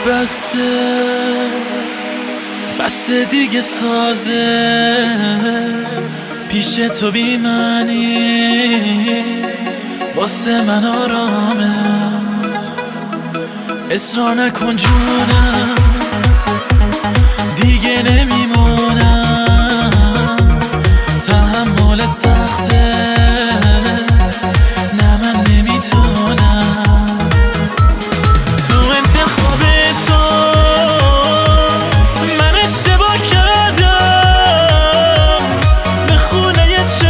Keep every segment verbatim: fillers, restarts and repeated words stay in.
بسته بسته دیگه سازش پیش تو بی معنیست واسه من آرامش. اصرار نکن جونم دیگه نمیمونم، تحملت سخته نه من نمیتونم. تو انتخاب تو من اشتباه کردم، به خونه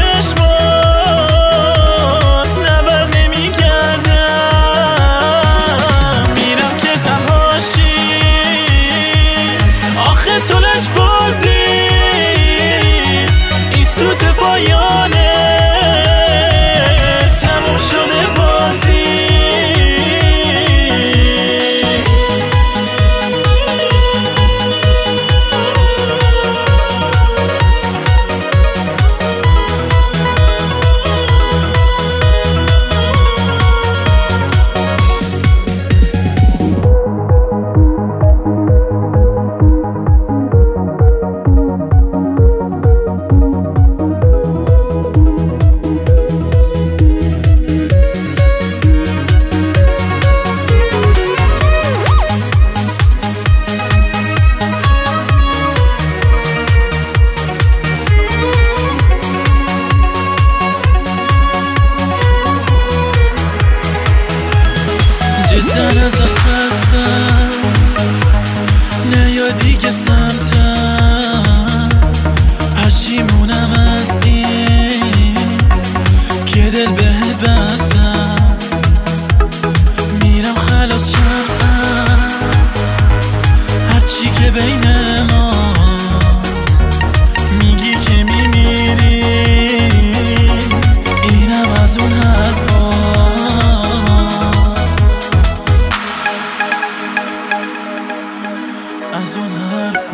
چشمات نبر نمیگردم. میرم که تنهاشی آخه تو لج بازی این سوت پایانه تموم شده بازی. ازت خستم نه یا دیگه سمتم، پشیمونم از این که دل بهت بستم. میرم خلاص شم از هرچی که بین ماست، میگی که میمیری اینم از اون حرفا. از اون حرف